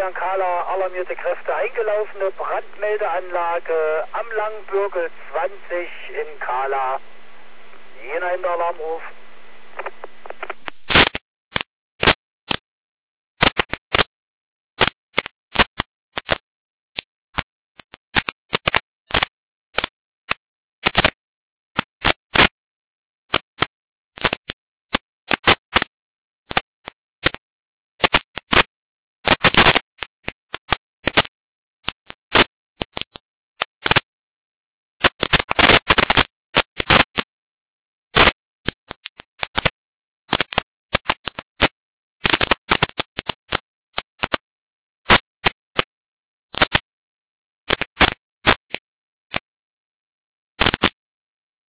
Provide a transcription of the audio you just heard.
an Kala alarmierte Kräfte eingelaufene Brandmeldeanlage am Langbürgel 20 in Kala. Jener in der Alarmruf.